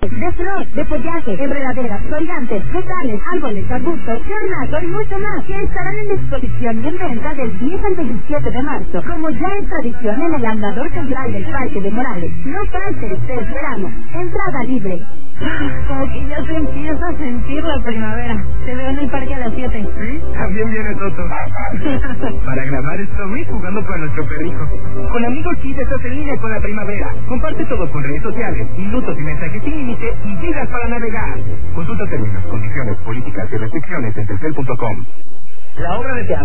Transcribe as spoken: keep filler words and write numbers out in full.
de flor, de follaje, enredaderas, colgantes, frutales, árboles, arbustos, ornato y mucho más, que estarán en exposición y en venta del diez al veintisiete de marzo, como ya es tradición en el andador central del Parque de Morales. No faltes, te esperamos. Entrada libre. Como que ya se empieza a sentir la primavera. Te veo en el parque a las siete. Sí, también viene Toto. Para grabar stories jugando con nuestro perrijo. Con Amigo Kit estás en línea con la primavera. Comparte todo con redes sociales, minutos y mensajes sin límite y gigas para navegar. Consulta términos, condiciones, políticas y restricciones en telcel punto com. La obra de teatro